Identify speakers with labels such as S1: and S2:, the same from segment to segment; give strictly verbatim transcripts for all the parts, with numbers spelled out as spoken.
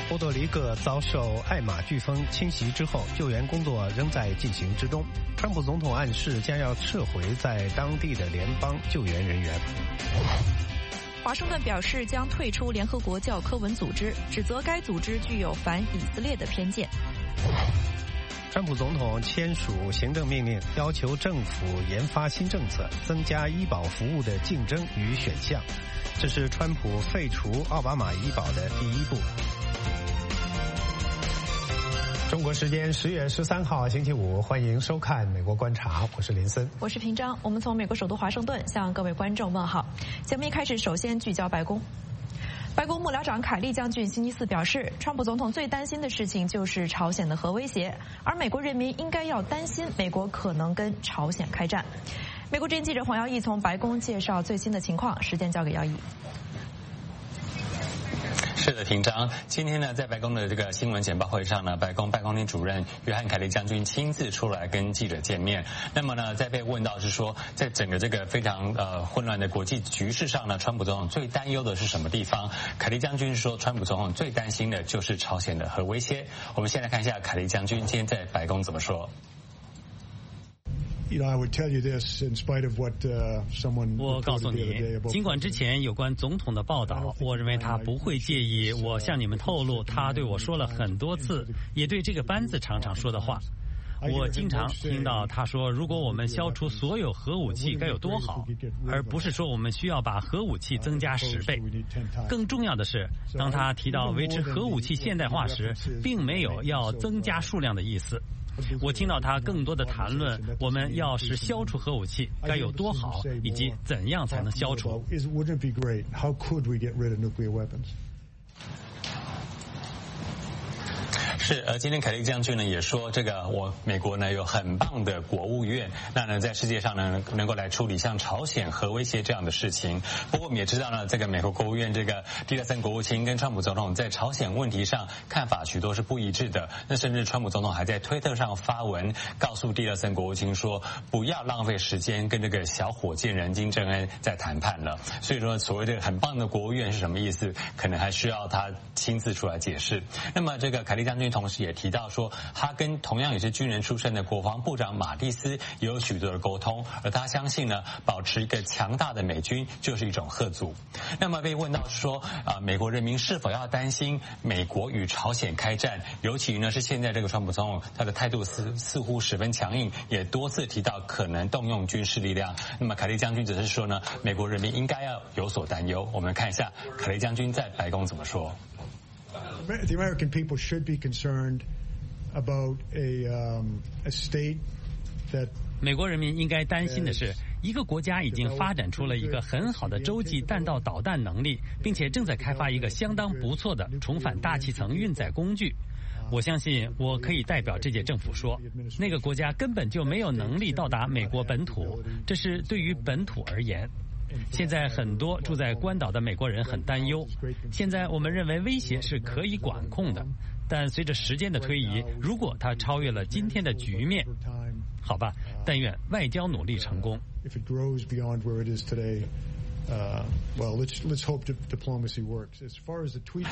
S1: 波多黎各遭受艾玛飓风侵袭之后，救援工作仍在进行之中。川普总统暗示将要撤回在当地的联邦救援人员。
S2: 华盛顿表示将退出联合国教科文组织，指责该组织具有反以色列的偏见。
S1: 川普总统签署行政命令，要求政府研发新政策，增加医保服务的竞争与选项。这是川普废除奥巴马医保的第一步。中国时间十月十三号星期五，欢迎收看《美国观察》，我是林森，
S2: 我是平章。我们从美国首都华盛顿向各位观众问好。节目一开始，首先聚焦白宫。白宫幕僚长凯利将军星期四表示，川普总统最担心的事情就是朝鲜的核威胁，而美国人民应该要担心美国可能跟朝鲜开战。美国之音记者黄耀义从白宫介绍最新的情况，时间交给耀义。
S3: 是的，平章。今天呢，在白宫的这个新闻简报会上呢，白宫办公厅主任约翰凯利将军亲自出来跟记者见面。那么呢，在被问到是说，在整个这个非常呃混乱的国际局势上呢，川普总统最担忧的是什么地方？凯利将军说，川普总统最担心的就是朝鲜的核威胁。我们先来看一下凯利将军今天在白宫怎么说。
S4: 我告诉你，尽管之前有关总统的报道，我认为他不会介意我向你们透露他对我说了很多次，也对这个班子常常说的话。我经常听到他说，如果我们消除所有核武器该有多好，而不是说我们需要把核武器增加十倍。更重要的是，当他提到维持核武器现代化时，并没有要增加数量的意思。我听到他更多的谈论我们要是消除核武器该有多好，以及怎样才能消除。
S3: 是，而今天凯利将军呢也说，这个我美国呢有很棒的国务院，那呢在世界上呢能够来处理像朝鲜核威胁这样的事情。不过我们也知道呢，这个美国国务院这个蒂勒森国务卿跟川普总统在朝鲜问题上看法许多是不一致的。那甚至川普总统还在推特上发文告诉蒂勒森国务卿说，不要浪费时间跟这个小火箭人金正恩在谈判了。所以说，所谓的很棒的国务院是什么意思，可能还需要他亲自出来解释。那么这个凯利将军同时也提到说，他跟同样也是军人出身的国防部长马蒂斯也有许多的沟通，而他相信呢，保持一个强大的美军就是一种吓阻。那么被问到说啊，美国人民是否要担心美国与朝鲜开战，尤其呢是现在这个川普总统他的态度似似乎十分强硬，也多次提到可能动用军事力量。那么凯利将军只是说呢，美国人民应该要有所担忧。我们看一下凯利将军在白宫怎么说。
S5: The American people should be concerned about a, um, a state that
S4: 美国人民应该担心的是，一个国家已经发展出了一个很好的洲际弹道导弹能力，并且正在开发一个相当不错的重返大气层运载工具。我相信我可以代表这届政府说，那个国家根本就没有能力到达美国本土，这是对于本土而言。现在很多住在关岛的美国人很担忧，现在我们认为威胁是可以管控的，但随着时间的推移，如果它超越了今天的局面，好吧，但愿外交努力成功。
S5: Uh, well, let's let's hope diplomacy works. As far as the tweets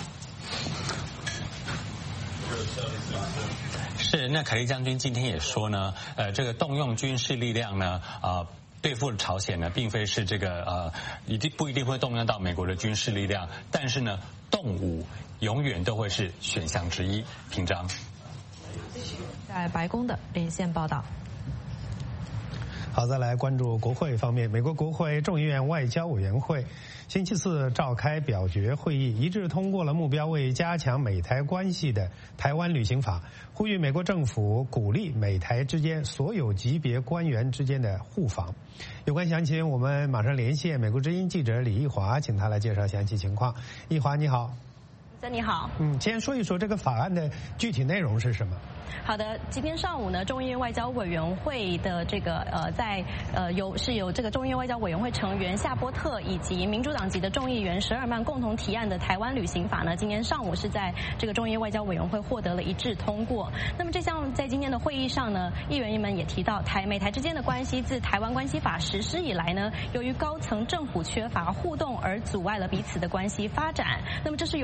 S5: go.
S3: 是，那凯利将军今天也说呢，呃，这个动用军事力量呢，啊、呃。对付朝鲜呢，并非是这个呃，一定不一定会动用到美国的军事力量，但是呢，动武永远都会是选项之一。平章，
S2: 在白宫的连线报道。
S1: 好，再来关注国会方面，美国国会众议院外交委员会星期四召开表决会议，一致通过了目标为加强美台关系的台湾旅行法，呼吁美国政府鼓励美台之间所有级别官员之间的互访。有关详情，我们马上连线美国之音记者李义华，请他来介绍详细情况。义华，你好。
S6: 森，你好。
S1: 嗯，先说一说这个法案的具体内容是什么？
S6: 好的，今天上午呢，众议院外交委员会的这个呃，在呃有是由这个众议院外交委员会成员夏波特以及民主党籍的众议员舍尔曼共同提案的台湾旅行法呢，今天上午是在这个众议院外交委员会获得了一致通过。那么这项在今天的会议上呢，议员们也提到，台美台之间的关系自台湾关系法实施以来呢，由于高层政府缺乏互动而阻碍了彼此的关系发展。那么这是由于美国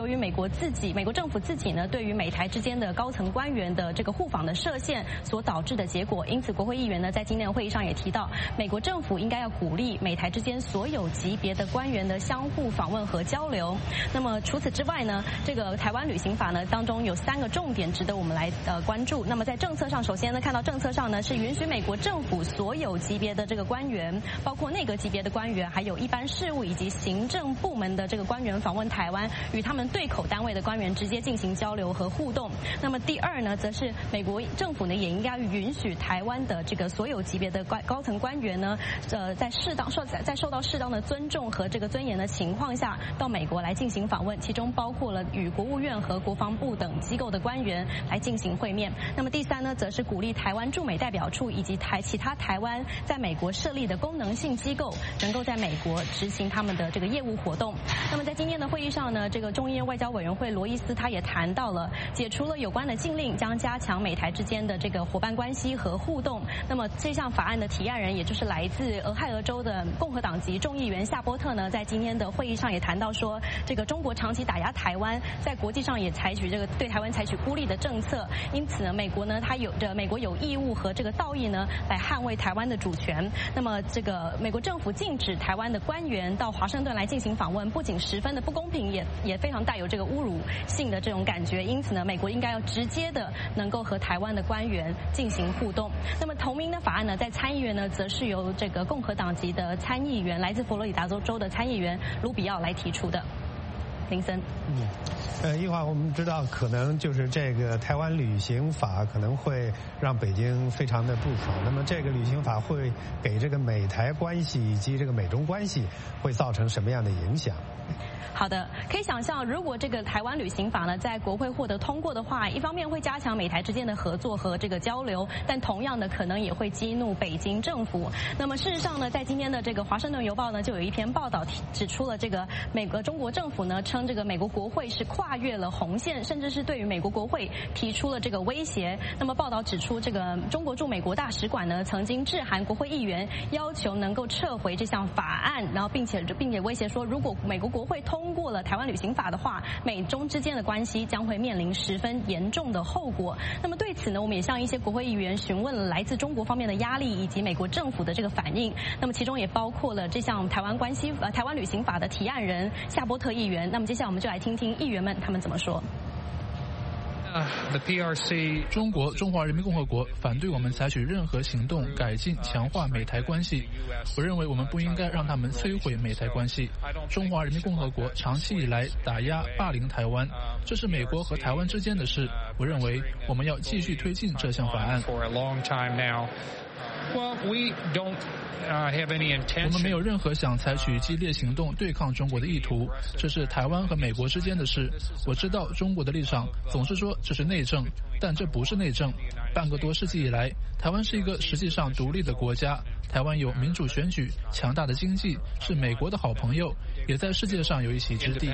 S6: 国自己、美国政府自己呢，对于美台之间的高层官员的这个互访的设限所导致的结果。因此，国会议员呢在今天的会议上也提到，美国政府应该要鼓励美台之间所有级别的官员的相互访问和交流。那么除此之外呢，这个台湾旅行法呢当中有三个重点值得我们来呃关注。那么在政策上，首先呢看到政策上呢是允许美国政府所有级别的这个官员，包括内阁级别的官员，还有一般事务以及行政部门的这个官员访问台湾，与他们对口单位的官员直接进行交流和互动。那么第二呢，则是美国政府呢也应该允许台湾的这个所有级别的高高层官员呢，呃，在适当受在受到适当的尊重和这个尊严的情况下，到美国来进行访问，其中包括了与国务院和国防部等机构的官员来进行会面。那么第三呢，则是鼓励台湾驻美代表处以及台其他台湾在美国设立的功能性机构，能够在美国执行他们的这个业务活动。那么在今天的会议上呢，这个众议院外交委员会罗伊斯他也谈到了，解除了有关的禁令，将加强美台之间的这个伙伴关系和互动。那么这项法案的提案人，也就是来自俄亥俄州的共和党籍众议员夏波特呢，在今天的会议上也谈到说，这个中国长期打压台湾，在国际上也采取这个对台湾采取孤立的政策，因此呢，美国呢，它有着美国有义务和这个道义呢，来捍卫台湾的主权。那么这个美国政府禁止台湾的官员到华盛顿来进行访问，不仅十分的不公平，也也非常带有这个侮辱性的这种感觉。因此呢，美国应该要直接的能够和台湾的官员进行互动。那么同名的法案呢，在参议院呢，则是由这个共和党籍的参议员，来自佛罗里达州州的参议员卢比奥来提出的。林森，
S1: 嗯，呃，一会儿我们知道，可能就是这个台湾旅行法可能会让北京非常的不爽。那么这个旅行法会给这个美台关系以及这个美中关系会造成什么样的影响？
S6: 好的，可以想象，如果这个台湾旅行法呢在国会获得通过的话，一方面会加强美台之间的合作和这个交流，但同样的可能也会激怒北京政府。那么事实上呢，在今天的这个《华盛顿邮报》呢，就有一篇报道指出了这个美国中国政府呢称这个美国国会是跨越了红线，甚至是对于美国国会提出了这个威胁。那么报道指出，这个中国驻美国大使馆呢曾经致函国会议员，要求能够撤回这项法案，然后并且并且威胁说，如果美国国会通通过了台湾旅行法的话，美中之间的关系将会面临十分严重的后果。那么对此呢，我们也向一些国会议员询问了来自中国方面的压力以及美国政府的这个反应。那么其中也包括了这项台湾关系呃台湾旅行法的提案人夏波特议员。那么接下来我们就来听听议员们他们怎么说。
S7: The P R C 中国中华人民共和国反对我们采取任何行动改进强化美台关系。我认为我们不应该让他们摧毁美台关系。中华人民共和国长期以来打压霸凌台湾，这是美国和台湾之间的事。我认为我们要继续推进这项法案。
S8: Well, we don't uh, have any intention.
S7: 我们没有任何想采取激烈行动对抗中国的意图，这是台湾和美国之间的事。我知道中国的立场总是说这是内政，但这不是内政。半个多世纪以来，台湾是一个实际上独立的国家。台湾有民主选举、强大的经济，是美国的好朋友，也在世界上有一席之地。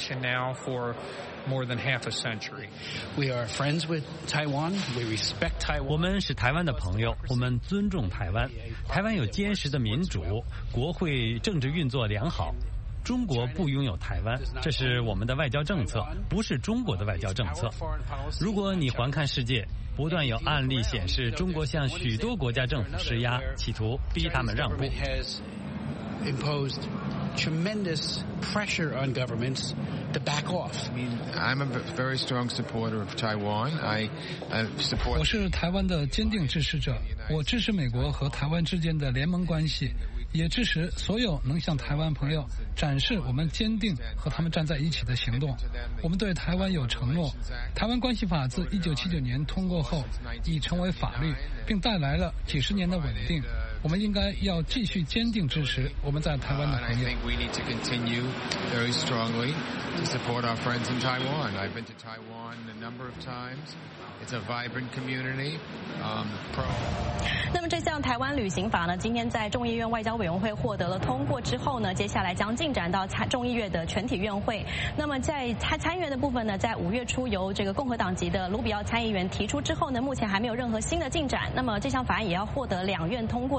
S8: More than half a century.
S9: We are friends with Taiwan. We respect Taiwan.
S4: 我们是台湾的朋友，我们尊重台湾。台湾有坚实的民主，国会政治运作良好。中国不拥有台湾，这是我们的外交政策，不是中国的外交政策。如果你环看世界，不断有案例显示，中国向许多国家政府施压，企图逼他们让步。
S9: Imposed tremendous pressure on governments to back off.
S10: I mean, I'm a very strong supporter of Taiwan. I uh, support.
S11: 我是台湾的坚定支持者，我支持美国和台湾之间的联盟关系，也支持所有能向台湾朋友展示我们坚定和他们站在一起的行动。我们对台湾有承诺。台湾关系法自一九七九年通过后，已成为法律，并带来了几十年的稳定。我们应该要继续坚定支持我们在台湾的朋友。
S10: I think we need to continue very strongly to support our friends in Taiwan. I've been to Taiwan a number of times. It's a vibrant community. Um, pro.
S6: 那么这项台湾旅行法呢，今天在众议院外交委员会获得了通过之后呢，接下来将进展到参众议院的全体院会。那么在参参院的部分呢，在五月初由这个共和党籍的卢比奥参议员提出之后呢，目前还没有任何新的进展。那么这项法案也要获得两院通过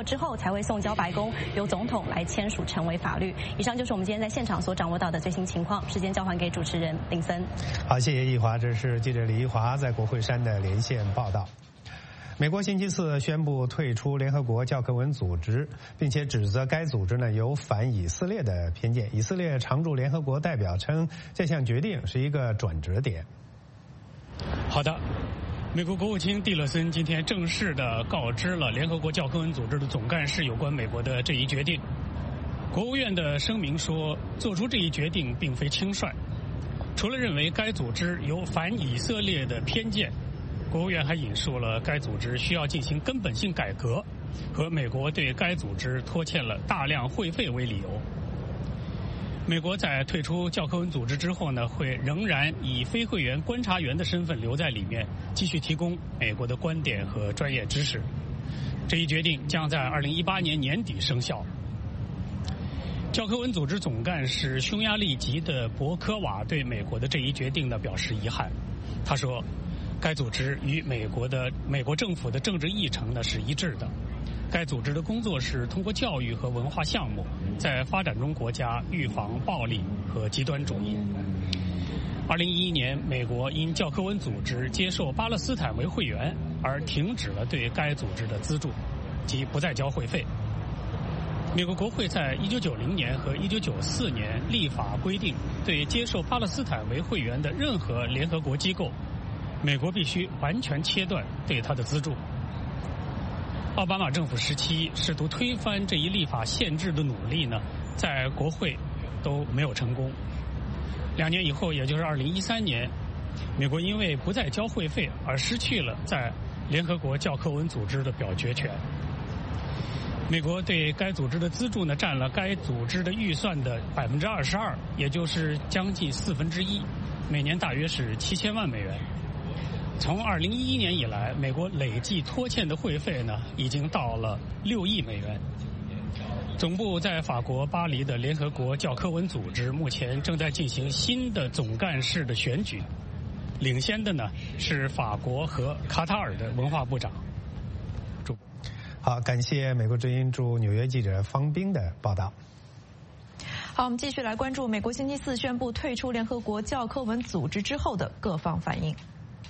S6: 之后才会送交白宫，由总统来签署成为法律。以上就是我们今天在现场所掌握到的最新情况。时间交还给主持人林森。
S1: 好，谢谢易华，这是记者李一华在国会山的连线报道。美国星期四宣布退出联合国教科文组织，并且指责该组织呢有反以色列的偏见。以色列常驻联合国代表称，这项决定是一个转折点。
S12: 好的，美国国务卿蒂勒森今天正式的告知了联合国教科文组织的总干事有关美国的这一决定。国务院的声明说，做出这一决定并非轻率，除了认为该组织有反以色列的偏见，国务院还引述了该组织需要进行根本性改革和美国对该组织拖欠了大量会费为理由。美国在退出教科文组织之后呢，会仍然以非会员观察员的身份留在里面，继续提供美国的观点和专业知识。这一决定将在二零一八年年底生效。教科文组织总干事匈牙利籍的博科瓦对美国的这一决定呢表示遗憾。他说，该组织与美国的美国政府的政治议程呢是一致的。该组织的工作是通过教育和文化项目，在发展中国家预防暴力和极端主义。二零一一年，美国因教科文组织接受巴勒斯坦为会员而停止了对该组织的资助，即不再交会费。美国国会在一九九零年和一九九四年立法规定，对接受巴勒斯坦为会员的任何联合国机构，美国必须完全切断对它的资助。奥巴马政府时期试图推翻这一立法限制的努力呢，在国会都没有成功。两年以后，也就是二零一三年，美国因为不再交会费而失去了在联合国教科文组织的表决权。美国对该组织的资助呢，占了该组织的预算的百分之二十二，也就是将近四分之一，每年大约是七千万美元。从二零一一年以来，美国累计拖欠的会费呢，已经到了六亿美元。总部在法国巴黎的联合国教科文组织目前正在进行新的总干事的选举，领先的呢是法国和卡塔尔的文化部长。
S1: 好，感谢美国之音驻纽约记者方斌的报道。
S2: 好，我们继续来关注美国星期四宣布退出联合国教科文组织之后的各方反应。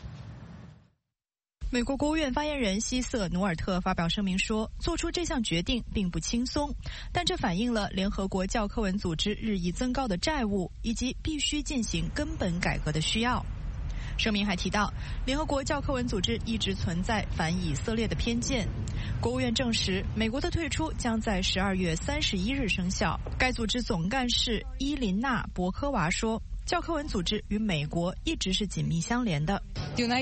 S13: 美国国务院发言人希瑟·努尔特发表声明说，做出这项决定并不轻松，但这反映了联合国教科文组织日益增高的债务以及必须进行根本改革的需要。声明还提到，联合国教科文组织一直存在反以色列的偏见。国务院证实，美国的退出将在十二月三十一日生效。该组织总干事伊琳娜·博科娃说，教科文组织与美国一直是紧密相连的。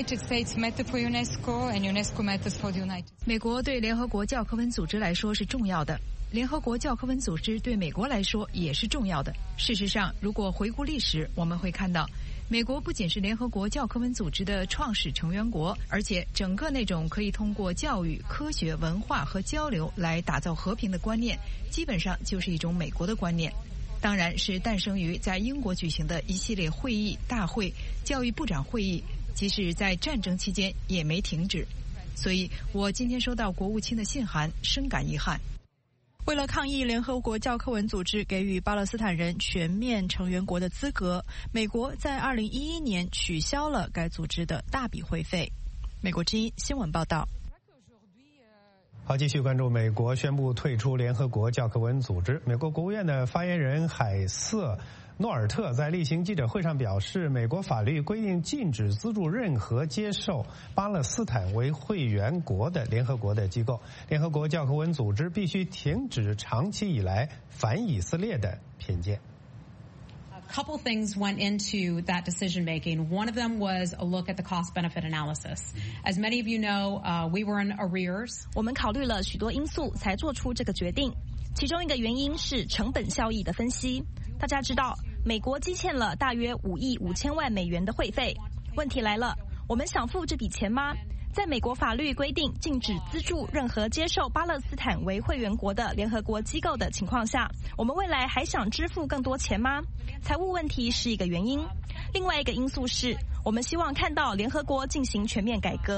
S14: 美国对联合国教科文组织来说是重要的，联合国教科文组织对美国来说也是重要的。事实上，如果回顾历史，我们会看到，美国不仅是联合国教科文组织的创始成员国，而且整个那种可以通过教育、科学、文化和交流来打造和平的观念，基本上就是一种美国的观念。当然是诞生于在英国举行的一系列会议、大会、教育部长会议，即使在战争期间也没停止。所以我今天收到国务卿的信函，深感遗憾。
S13: 为了抗议联合国教科文组织给予巴勒斯坦人全面成员国的资格，美国在二零一一年取消了该组织的大笔会费。美国之音新闻报道。
S1: 好，继续关注美国宣布退出联合国教科文组织。美国国务院的发言人海瑟·诺尔特在例行记者会上表示，美国法律规定禁止资助任何接受巴勒斯坦为会员国的联合国的机构。联合国教科文组织必须停止长期以来反以色列的偏见。
S15: A couple things went into that decision making. One of them was a look at the cost benefit analysis. As many of you know, uh, we were in arrears.
S16: 我们考虑了许多因素才做出这个决定，其中一个原因是成本效益的分析。大家知道，美国积欠了大约五亿五千万美元的会费。问题来了，我们想付这笔钱吗？在美国法律规定禁止资助任何接受巴勒斯坦为会员国的联合国机构的情况下，我们未来还想支付更多钱吗？财务问题是一个原因，另外一个因素是我们希望看到联合国进行全面改革。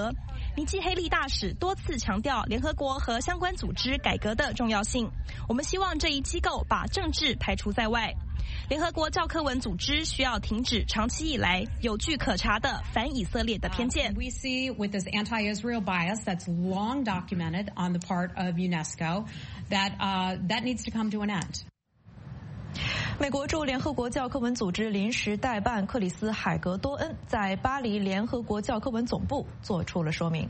S16: 尼基黑利大使多次强调联合国和相关组织改革的重要性。我们希望这一机构把政治排除在外。联合国教科文组织需要停止长期以来有据可查的反以色列的偏见。
S15: We see with this anti-Israel bias that's long documented on the part of UNESCO that uh, that needs to come to an end.
S2: 美国驻联合国教科文组织临时代办克里斯·海格多恩在巴黎联合国教科文总部做出了说明。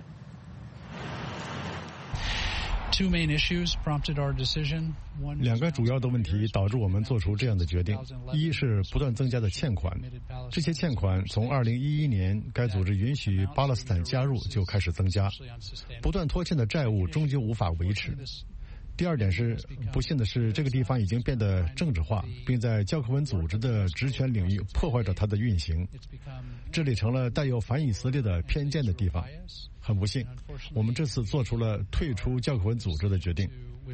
S17: 两个主要的问题导致我们做出这样的决定：一是不断增加的欠款，这些欠款从二零一一年该组织允许巴勒斯坦加入就开始增加，不断拖欠的债务终究无法维持。第二点是，不幸的是，这个地方已经变得政治化，并在教科文组织的职权领域破坏着它的运行。这里成了带有反以色列的偏见的地方。很不幸，我们这次做出了退出教科文组织的决定。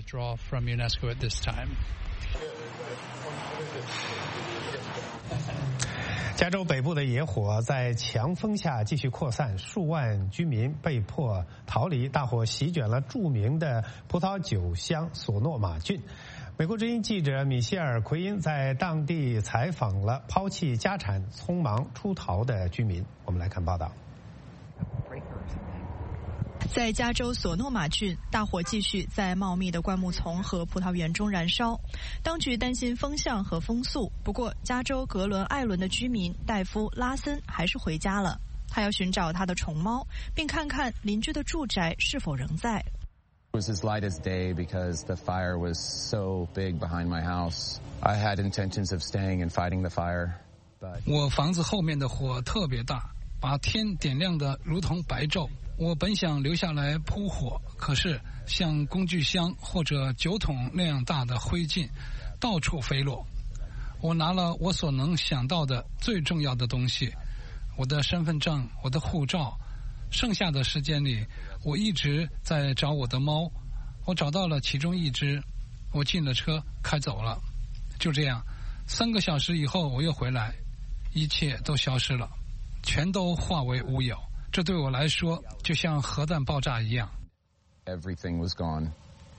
S1: 加州北部的野火在强风下继续扩散，数万居民被迫逃离。大火席卷了著名的葡萄酒乡索诺马郡。美国之音记者米歇尔·奎因在当地采访了抛弃家产、匆忙出逃的居民。我们来看报道。
S13: 在加州索诺马郡，大火继续在茂密的灌木丛和葡萄园中燃烧。当局担心风向和风速，不过加州格伦艾伦的居民戴夫·拉森还是回家了。他要寻找他的宠猫，并看看邻居的住宅是否仍在。
S18: It was as light as day because the fire was so big behind my house. I had intentions of staying and fighting the fire, but
S11: 我房子后面的火特别大，把天点亮的如同白昼。我本想留下来扑火，可是像工具箱或者酒桶那样大的灰烬到处飞落。我拿了我所能想到的最重要的东西，我的身份证，我的护照。剩下的时间里，我一直在找我的猫。我找到了其中一只，我进了车开走了。就这样，三个小时以后我又回来，一切都消失了，全都化为乌有。这对我来说就像核弹爆炸一样。
S18: Everything was gone.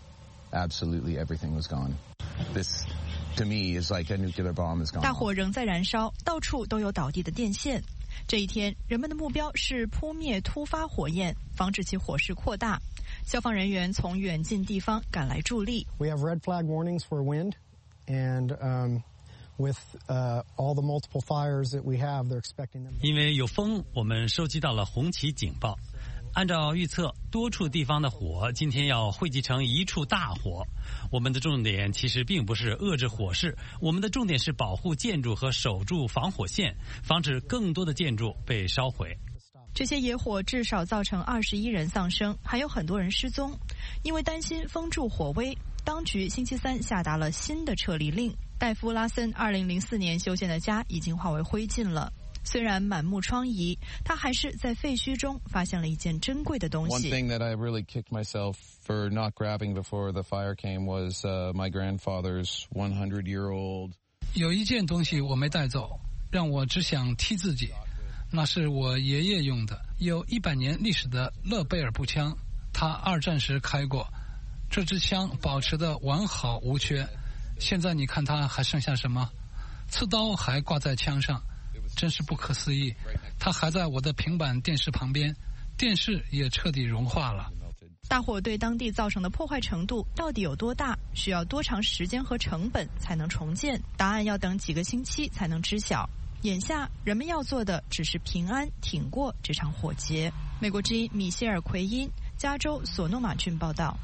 S18: Absolutely everything was gone. This, to me, is like a nuclear bomb is gone.
S13: 大火仍在燃烧，到处都有倒地的电线。这一天，人们的目标是扑灭突发火焰，防止其火势扩大。消防人员从远近地方赶来助力。
S19: We have red flag warnings for wind, and um, with uh, all the multiple fires that we have, they're expecting them.
S4: 因为有风，我们收集到了红旗警报。按照预测，多处地方的火今天要汇集成一处大火。我们的重点其实并不是遏制火势，我们的重点是保护建筑和守住防火线，防止更多的建筑被烧毁。
S13: 这些野火至少造成二十一人丧生，还有很多人失踪。因为担心风助火威，当局星期三下达了新的撤离令。戴夫·拉森二零零四年修建的家已经化为灰烬了。虽然满目疮痍，他还是在废墟中发现了一件珍贵的东西。
S18: One thing that I really kicked myself for not grabbing before the fire came was uh, my grandfather's one hundred year old.
S11: 有一件东西我没带走，让我只想踢自己。那是我爷爷用的，有一百年历史的勒贝尔步枪，他二战时开过。这支枪保持得完好无缺。现在你看它还剩下什么？刺刀还挂在枪上。真是不可思议，它还在我的平板电视旁边，电视也彻底融化了。
S13: 大火对当地造成的破坏程度到底有多大？需要多长时间和成本才能重建？答案要等几个星期才能知晓。眼下人们要做的只是平安挺过这场火劫。美国之音米歇尔·奎因，加州索诺马郡报道。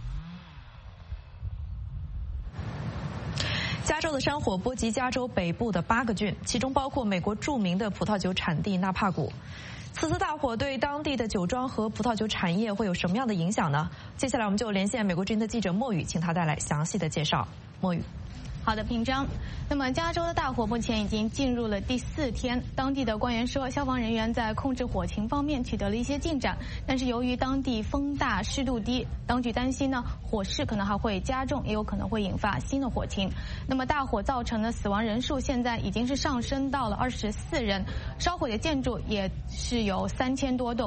S2: 加州的山火波及加州北部的八个郡，其中包括美国著名的葡萄酒产地纳帕谷。此次大火对当地的酒庄和葡萄酒产业会有什么样的影响呢？接下来我们就连线美国之音的记者莫宇，请他带来详细的介绍。莫宇。
S20: 好的，平章。那么加州的大火目前已经进入了第四天，当地的官员说，消防人员在控制火情方面取得了一些进展，但是由于当地风大湿度低，当局担心呢火势可能还会加重，也有可能会引发新的火情。那么大火造成的死亡人数现在已经是上升到了二十四人，烧毁的建筑也是有三千多栋。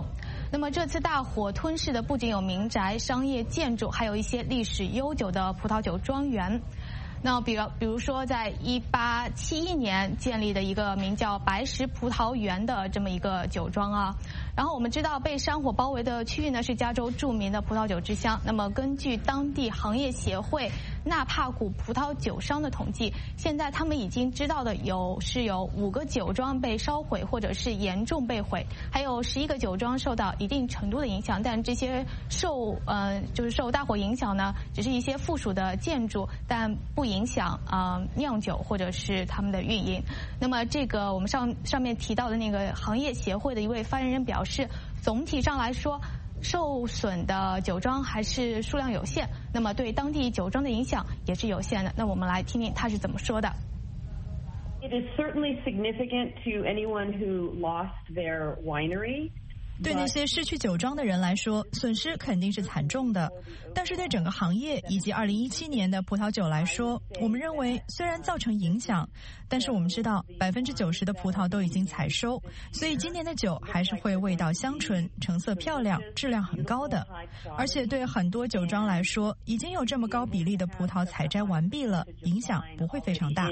S20: 那么这次大火吞噬的不仅有民宅、商业建筑，还有一些历史悠久的葡萄酒庄园。那比如，比如说，在一八七一年建立的一个名叫白石葡萄园的这么一个酒庄啊。然后我们知道，被山火包围的区域呢是加州著名的葡萄酒之乡。那么根据当地行业协会纳帕谷葡萄酒商的统计，现在他们已经知道的有是有五个酒庄被烧毁或者是严重被毁，还有十一个酒庄受到一定程度的影响。但这些受呃就是受大火影响呢，只是一些附属的建筑，但不影响啊、呃、酿酒或者是他们的运营。那么这个我们上上面提到的那个行业协会的一位发言人表示，总体上来说，受损的酒庄还是数量有限，那么对当地酒庄的影响也是有限的。那我们来听听他是怎么说的。
S21: It is certainly significant to anyone who lost their winery.
S13: 对那些失去酒庄的人来说，损失肯定是惨重的。但是对整个行业以及二零一七年的葡萄酒来说，我们认为虽然造成影响，但是我们知道百分之九十的葡萄都已经采收，所以今年的酒还是会味道香醇、成色漂亮、质量很高的。而且对很多酒庄来说，已经有这么高比例的葡萄采摘完毕了，影响不会非常大。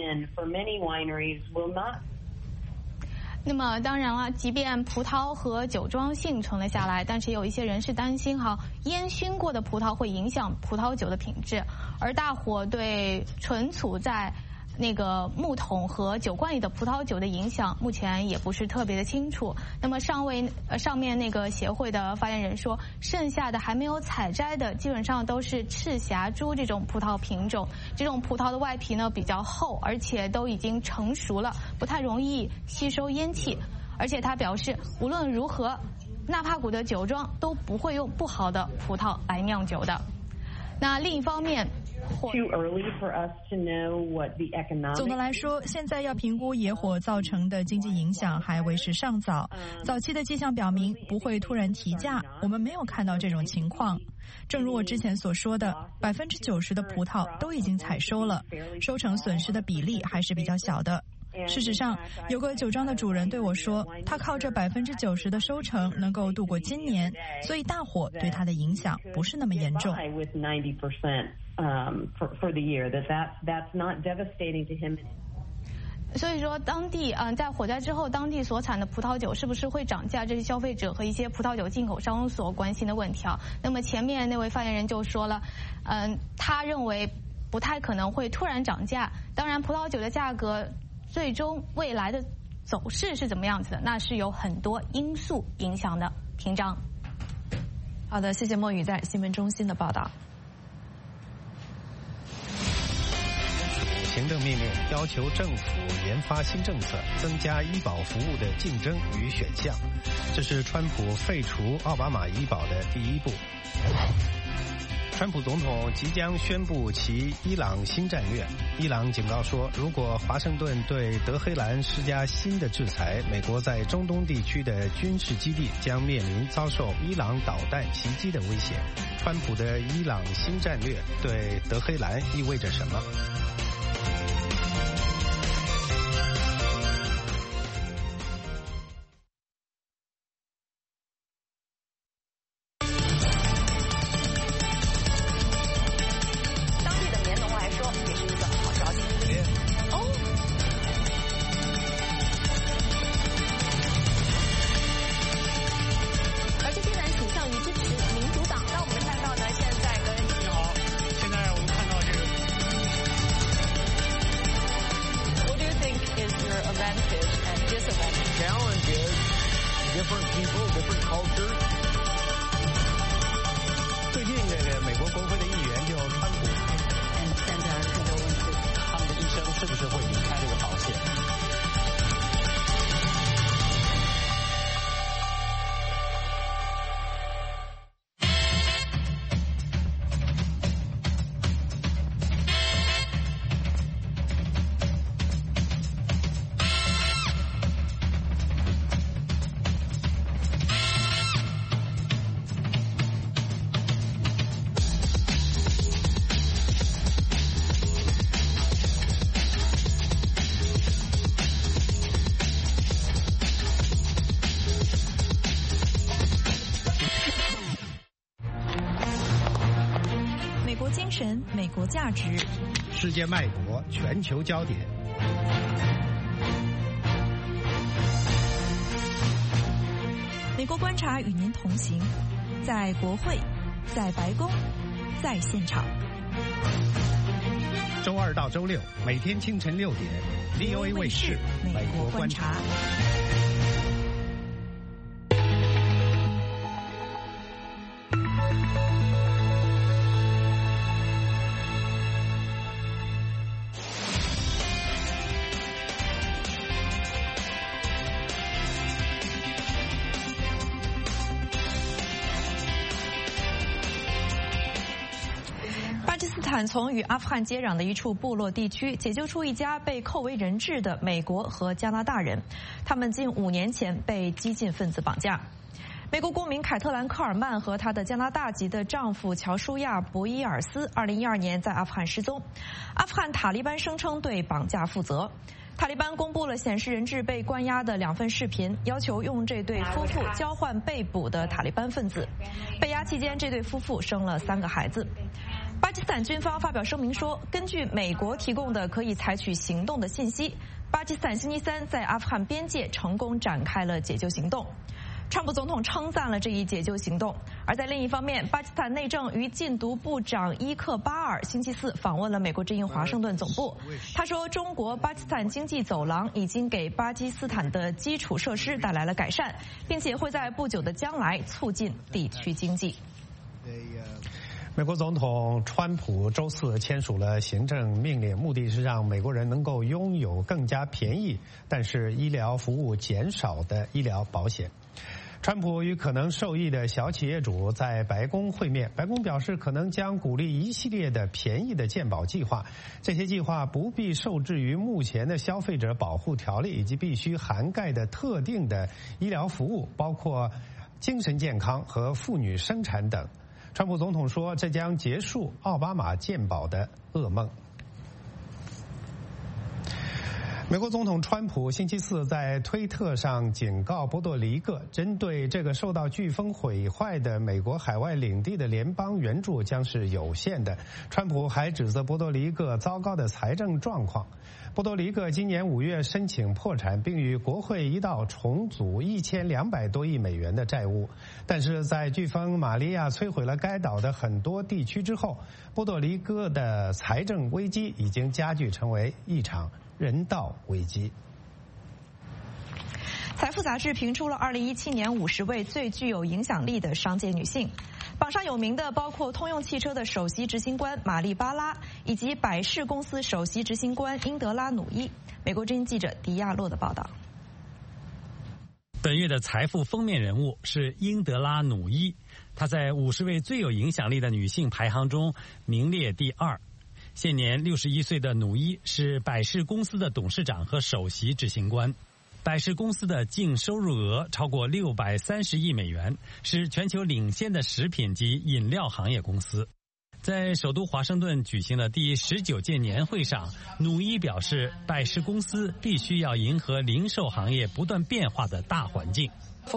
S20: 那么当然了，即便葡萄和酒庄幸存了下来，但是有一些人是担心哈，烟熏过的葡萄会影响葡萄酒的品质，而大火对存储在那个木桶和酒罐里的葡萄酒的影响，目前也不是特别的清楚。那么上位呃上面那个协会的发言人说，剩下的还没有采摘的，基本上都是赤霞珠这种葡萄品种。这种葡萄的外皮呢比较厚，而且都已经成熟了，不太容易吸收烟气。而且他表示，无论如何，纳帕谷的酒庄都不会用不好的葡萄来酿酒的。那另一方面，总的来说，现在要评估野火造成的经济影响还为时尚早。早期的迹象表明不会突然提价，我们没有看到这种情况。正如我之前所说的，百分之九十的葡萄都已经采收了，收成损失的比例还是比较小的。事实上，有个酒庄的主人对我说，他靠着百分之九十的收成能够度过今年，所以大火对他的影响不是那么严重。
S21: Um, for, for the year, that, that that's not devastating to him.
S20: 所以说，当地嗯、呃，在火灾之后，当地所产的葡萄酒是不是会涨价？这是消费者和一些葡萄酒进口商所关心的问题啊。那么前面那位发言人就说了，嗯、呃，他认为不太可能会突然涨价。当然，葡萄酒的价格最终未来的走势是怎么样子的，那是有很多因素影响的。平章。
S2: 好的，谢谢莫宇在新闻中心的报道。
S1: 行政命令要求政府研发新政策，增加医保服务的竞争与选项。这是川普废除奥巴马医保的第一步。川普总统即将宣布其伊朗新战略。伊朗警告说，如果华盛顿对德黑兰施加新的制裁，美国在中东地区的军事基地将面临遭受伊朗导弹袭击的威胁。川普的伊朗新战略对德黑兰意味着什么？最近这个美国国会的议员就川普，现在很多问题，他们的一生是不是会离开这个保险？
S2: 神、美国价值，
S1: 世界脉搏，全球焦点。
S2: 美国观察与您同行，在国会，在白宫，在现场。
S1: 周二到周六每天清晨六点 ，V O A 卫视《美国观察》。
S2: 巴基斯坦从与阿富汗接壤的一处部落地区解救出一家被扣为人质的美国和加拿大人，他们近五年前被激进分子绑架。美国公民凯特兰·科尔曼和她的加拿大籍的丈夫乔舒亚·博伊尔斯，二零一二年在阿富汗失踪。阿富汗塔利班声称对绑架负责。塔利班公布了显示人质被关押的两份视频，要求用这对夫妇交换被捕的塔利班分子。被押期间，这对夫妇生了三个孩子。巴基斯坦军方发表声明说，根据美国提供的可以采取行动的信息，巴基斯坦星期三在阿富汗边界成功展开了解救行动。川普总统称赞了这一解救行动。而在另一方面，巴基斯坦内政与禁毒部长伊克巴尔星期四访问了美国之音华盛顿总部。他说，中国巴基斯坦经济走廊已经给巴基斯坦的基础设施带来了改善，并且会在不久的将来促进地区经济。
S1: 美国总统川普周四签署了行政命令，目的是让美国人能够拥有更加便宜但是医疗服务减少的医疗保险。川普与可能受益的小企业主在白宫会面，白宫表示可能将鼓励一系列的便宜的健保计划，这些计划不必受制于目前的消费者保护条例以及必须涵盖的特定的医疗服务，包括精神健康和妇女生产等。川普总统说，这将结束奥巴马健保的噩梦。美国总统川普星期四在推特上警告波多黎各，针对这个受到飓风毁坏的美国海外领地的联邦援助将是有限的。川普还指责波多黎各糟糕的财政状况。波多黎各今年五月申请破产，并与国会一道重组一千两百多亿美元的债务。但是在飓风玛利亚摧毁了该岛的很多地区之后，波多黎各的财政危机已经加剧，成为一场人道危机。
S2: 财富杂志评出了二零一七年五十位最具有影响力的商界女性，榜上有名的包括通用汽车的首席执行官玛丽巴拉，以及百事公司首席执行官英德拉努伊。美国之音记者迪亚洛的报道。
S4: 本月的财富封面人物是英德拉努伊，她在五十位最有影响力的女性排行中名列第二。现年六十一岁的努伊是百事公司的董事长和首席执行官。百事公司的净收入额超过六百三十亿美元，是全球领先的食品及饮料行业公司。在首都华盛顿举行的第十九届年会上，努伊表示，百事公司必须要迎合零售行业不断变化的大环境。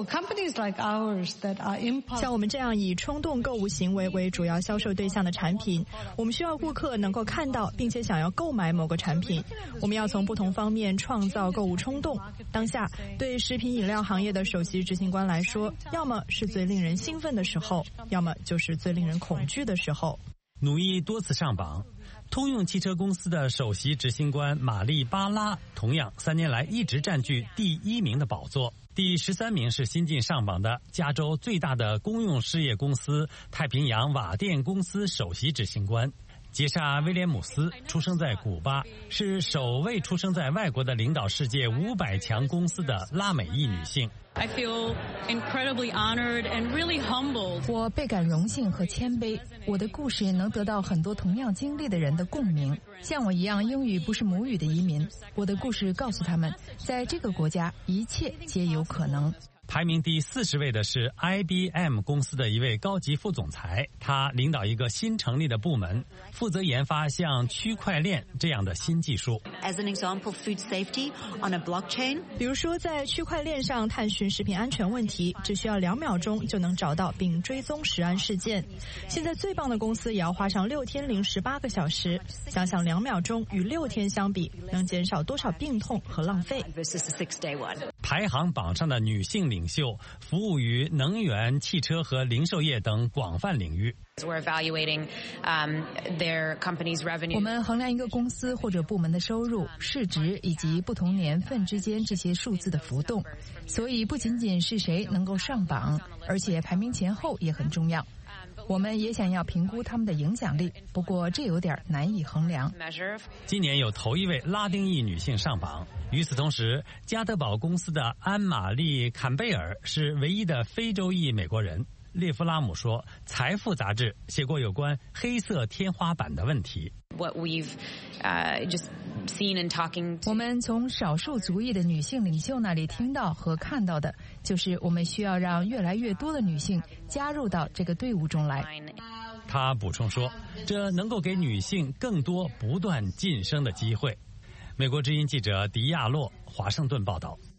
S13: 像我们这样以冲动购物行为为主要销售对象的产品，我们需要顾客能够看到并且想要购买某个产品。我们要从不同方面创造购物冲动。当下，对食品饮料行业的首席执行官来说，要么是最令人兴奋的时候，要么就是最令人恐惧的时候。
S4: 努伊多次上榜。通用汽车公司的首席执行官玛丽巴拉同样三年来一直占据第一名的宝座。第十三名是新晋上榜的加州最大的公用事业公司太平洋瓦电公司首席执行官杰莎·威廉姆斯，出生在古巴，是首位出生在外国的领导世界五百强公司的拉美裔女性。
S5: I feel incredibly honored and really humbled.
S14: 我倍感荣幸和谦卑，我的故事能得到很多同样经历的人的共鸣。像我一样英语不是母语的移民，我的故事告诉他们，在这个国家一切皆有可能。
S4: 排名第四十位的是 I B M 公司的一位高级副总裁，他领导一个新成立的部门，负责研发像区块链这样的新技术。
S3: As an example, food safety on a blockchain.
S13: 比如说，在区块链上探寻食品安全问题，只需要两秒钟就能找到并追踪食安事件。现在最棒的公司也要花上六天零十八个小时。想想两秒钟与六天相比，能减少多少病痛和浪费？
S4: 排行榜上的女性领袖服务于能源、汽车和零售业等广泛领域。
S3: We're evaluating um, their company's revenue.
S14: 我们衡量一个公司或者部门的收入、市值以及不同年份之间这些数字的浮动，所以不仅仅是谁能够上榜，而且排名前后也很重要。我们也想要评估他们的影响力，不过这有点难以衡量。
S4: 今年有头一位拉丁裔女性上榜。与此同时，加德堡公司的安玛丽·坎贝尔是唯一的非洲裔美国人。列夫拉姆说，《财富》杂志写过有关黑色天花板的问题。
S3: What we've uh, just seen and talking to...
S14: 我们从少数族裔的女性领袖那里听到和看到的，就是我们需要让越来越多的女性加入到这个队伍中来。
S4: 他补充说，这能够给女性更多不断晋升的机会。美国之音记者迪亚洛，华盛顿报道。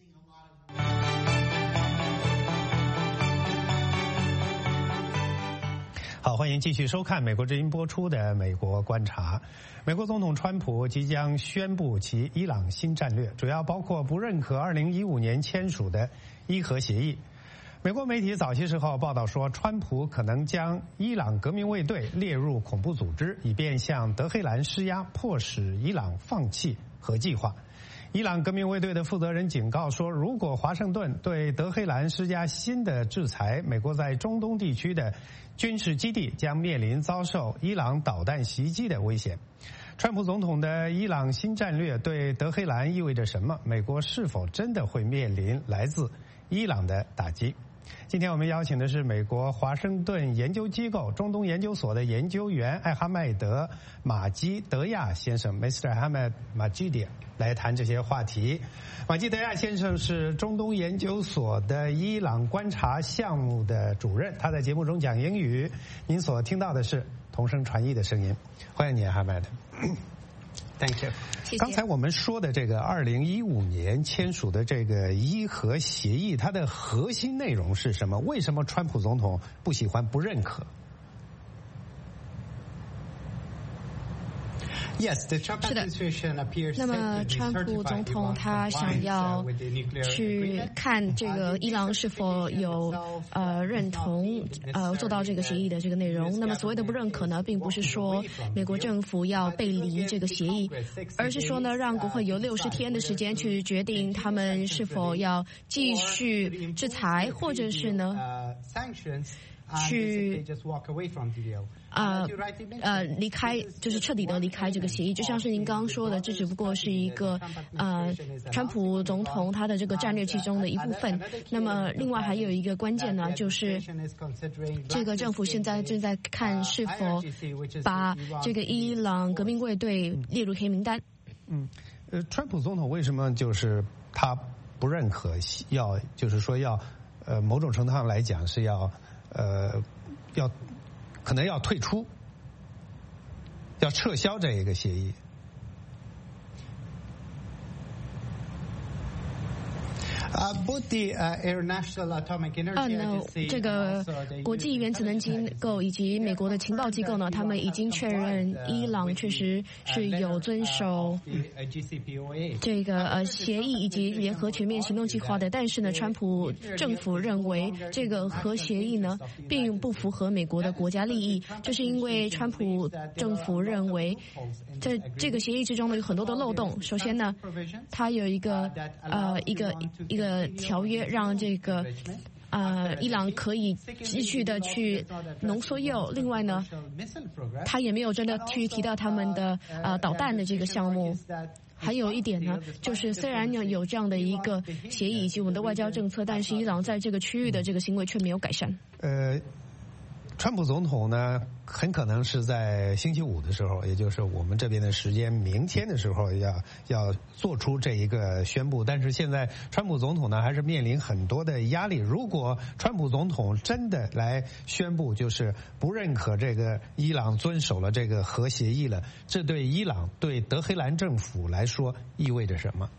S1: 好，欢迎继续收看美国之音播出的《美国观察》。美国总统川普即将宣布其伊朗新战略，主要包括不认可二零一五年签署的伊核协议。美国媒体早些时候报道说，川普可能将伊朗革命卫队列入恐怖组织，以便向德黑兰施压，迫使伊朗放弃核计划。伊朗革命卫队的负责人警告说，如果华盛顿对德黑兰施加新的制裁，美国在中东地区的军事基地将面临遭受伊朗导弹袭击的危险。川普总统的伊朗新战略对德黑兰意味着什么？美国是否真的会面临来自伊朗的打击？今天我们邀请的是美国华盛顿研究机构中东研究所的研究员艾哈迈德·马基德亚先生 ，Mister Ahmed Majidi 来谈这些话题。马基德亚先生是中东研究所的伊朗观察项目的主任，他在节目中讲英语。您所听到的是同声传译的声音。欢迎你，艾哈迈德。Thank you。刚才我们说的这个二零一五年签署的这个伊核协议，它的核心内容是什么？为什么川普总统不喜欢、不认可？
S22: Yes, the Trump administration appears
S23: 那么，川普总统他想要去看这个伊朗是否有呃认同呃做到这个协议的这个内容。那么，所谓的不认可呢，并不是说美国政府要背离这个协议，而是说呢，让国会有六十天的时间去决定他们是否要继续制裁，或者是呢去呃呃离开，就是彻底的离开这个协议。就像是您刚刚说的，这只不过是一个呃川普总统他的这个战略其中的一部分。那么另外还有一个关键呢，就是这个政府现在正在看是否把这个伊朗革命卫队列入黑名单。
S1: 嗯，呃，川普总统为什么就是他不认可，要就是说要呃某种程度上来讲是要呃要可能要退出，要撤销这一个协议。
S22: Uh, both the uh, International Atomic Energy Agency
S23: 这个国际原子能机构以及美国的情报机构呢，他们已经确认伊朗确实是有遵守这个呃协议以及联合全面行动计划的。但是呢，川普政府认为这个核协议呢并不符合美国的国家利益，这是因为川普政府认为在这个协议之中呢有很多的漏洞。首先呢，它有一个呃一个一个条约让这个呃伊朗可以继续的去浓缩铀。另外呢，他也没有真的去提到他们的呃导弹的这个项目。还有一点呢，就是虽然呢有这样的一个协议以及我们的外交政策，但是伊朗在这个区域的这个行为却没有改善。
S1: 呃， 川普总统呢，很可能是在星期五的时候，也就是我们这边的时间明天的时候要要做出这一个宣布。但是现在川普总统呢，还是面临很多的压力。如果川普总统真的来宣布，就是不认可这个伊朗遵守了这个核协议了，这对伊朗、对德黑兰政府来说意味着什么？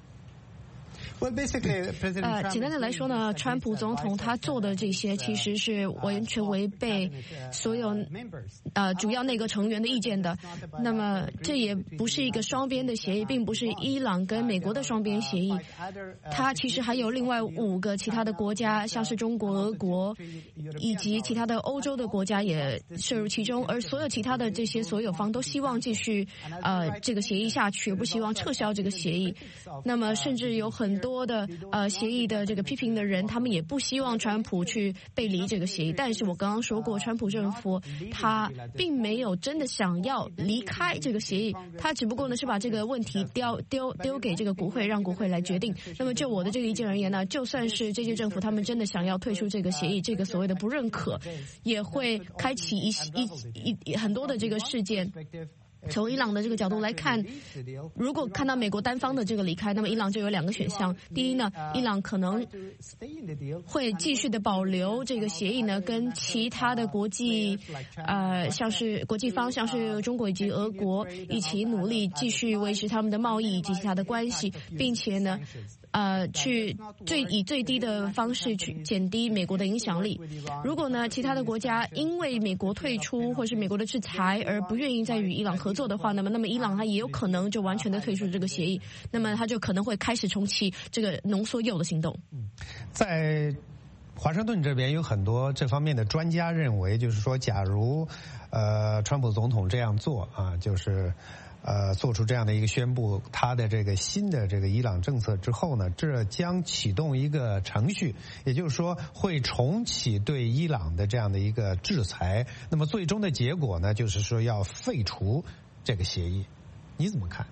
S23: 呃，简单的来说呢，川普总统他做的这些其实是完全违背所有呃主要内阁成员的意见的。那么这也不是一个双边的协议，并不是伊朗跟美国的双边协议，它其实还有另外五个其他的国家，像是中国、俄国以及其他的欧洲的国家也涉入其中，而所有其他的这些所有方都希望继续呃这个协议下去，不希望撤销这个协议。那么甚至有很多多的呃协议的这个批评的人，他们也不希望川普去背离这个协议。但是我刚刚说过，川普政府他并没有真的想要离开这个协议，他只不过呢是把这个问题丢丢丢给这个国会，让国会来决定。那么就我的这个意见而言呢，就算是这些政府他们真的想要退出这个协议，这个所谓的不认可，也会开启一一一很多的这个事件。从伊朗的这个角度来看，如果看到美国单方的这个离开，那么伊朗就有两个选项。第一呢，伊朗可能会继续的保留这个协议呢，跟其他的国际呃，像是国际方，像是中国以及俄国一起努力继续维持他们的贸易以及其他的关系，并且呢呃，去最以最低的方式去减低美国的影响力。如果呢，其他的国家因为美国退出或是美国的制裁而不愿意再与伊朗合作的话，那么那么伊朗它也有可能就完全的退出这个协议，那么它就可能会开始重启这个浓缩铀的行动。
S1: 在华盛顿这边有很多这方面的专家认为，就是说，假如呃川普总统这样做啊，就是。呃，做出这样的一个宣布，他的这个新的这个伊朗政策之后呢，这将启动一个程序，也就是说会重启对伊朗的这样的一个制裁。那么最终的结果呢，就是说要废除这个协议。你怎么看？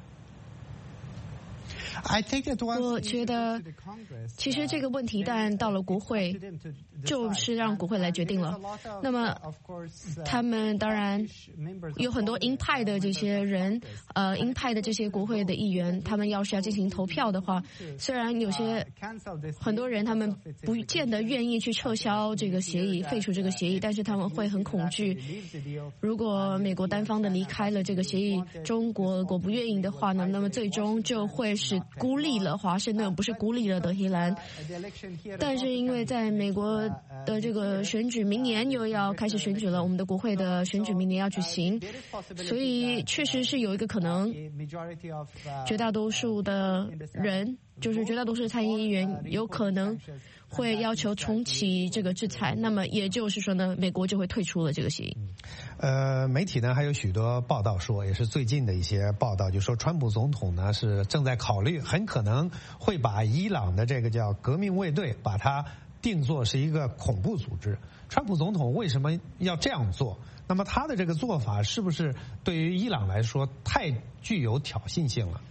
S23: 我觉得，其实这个问题一旦到了国会，就是让国会来决定了。那么，他们当然有很多鹰派的这些人，呃，鹰派的这些国会的议员，他们要是要进行投票的话，虽然有些很多人他们不见得愿意去撤销这个协议、废除这个协议，但是他们会很恐惧，如果美国单方的离开了这个协议，中国、俄国不愿意的话呢，那么最终就会是孤立了华盛顿，不是孤立了德黑兰。但是因为在美国的这个选举明年又要开始选举了，我们的国会的选举明年要举行，所以确实是有一个可能，绝大多数的人，就是绝大多数的参议员有可能会要求重启这个制裁，那么也就是说呢，美国就会退出了这个协议。
S1: 呃，媒体呢还有许多报道说，也是最近的一些报道，就说川普总统呢是正在考虑，很可能会把伊朗的这个叫革命卫队，把它定作是一个恐怖组织。川普总统为什么要这样做？那么他的这个做法是不是对于伊朗来说太具有挑衅性了？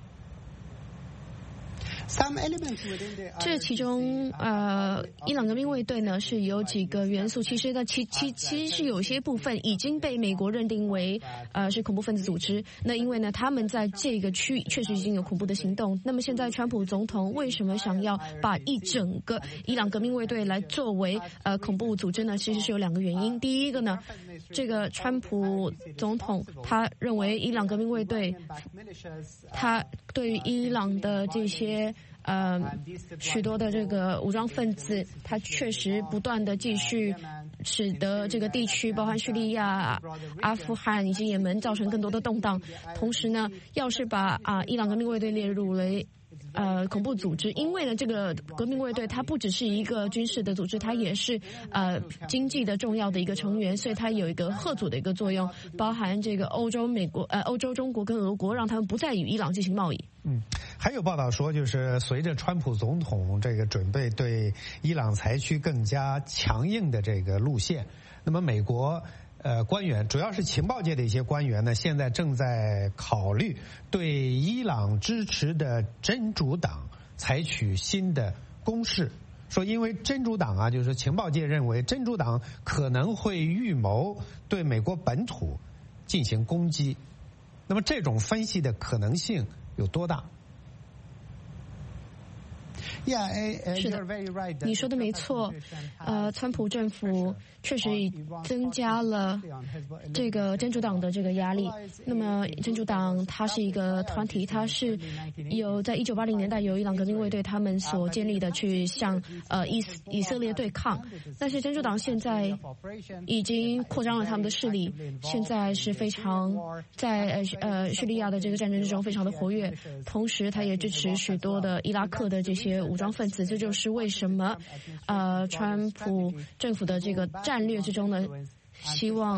S23: 这其中，呃，伊朗革命卫队呢是有几个元素，其实呢，其其其实是有些部分已经被美国认定为呃是恐怖分子组织。那因为呢，他们在这个区域确实已经有恐怖的行动。那么现在，川普总统为什么想要把一整个伊朗革命卫队来作为呃恐怖组织呢？其实是有两个原因。第一个呢，这个川普总统他认为伊朗革命卫队，他对于伊朗的这些。呃，许多的这个武装分子，他确实不断的继续使得这个地区，包含叙利亚、阿富汗以及也门，造成更多的动荡。同时呢，要是把啊伊朗革命卫队列入为呃恐怖组织，因为呢这个革命卫队它不只是一个军事的组织，它也是呃经济的重要的一个成员，所以它有一个吓阻的一个作用，包含这个欧洲、美国、呃欧洲、中国跟俄国，让他们不再与伊朗进行贸易。
S1: 嗯，还有报道说，就是随着川普总统这个准备对伊朗采取更加强硬的这个路线，那么美国呃官员，主要是情报界的一些官员呢，现在正在考虑对伊朗支持的真主党采取新的攻势。 说因为真主党啊，就是情报界认为真主党可能会预谋对美国本土进行攻击。那么这种分析的可能性有多大？
S23: 是的，你说的没错。呃，川普政府确实增加了这个真主党的这个压力。那么真主党它是一个团体，它是有在一九八零年代由伊朗革命卫队他们所建立的，去向呃以以色列对抗。但是真主党现在已经扩张了他们的势力，现在是非常在呃呃叙利亚的这个战争之中非常的活跃，同时他也支持许多的伊拉克的这些武装分子。这就是为什么呃川普政府的这个战略之中呢，希望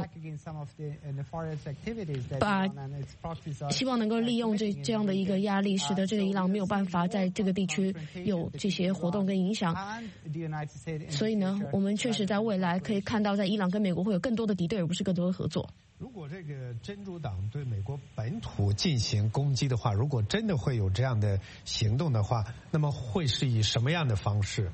S23: 把希望能够利用这这样的一个压力，使得这个伊朗没有办法在这个地区有这些活动跟影响。所以呢，我们确实在未来可以看到，在伊朗跟美国会有更多的敌对，而不是更多的合作。
S1: 如果这个真主党对美国本土进行攻击的话，如果真的会有这样的行动的话，那么会是以什么样的方式？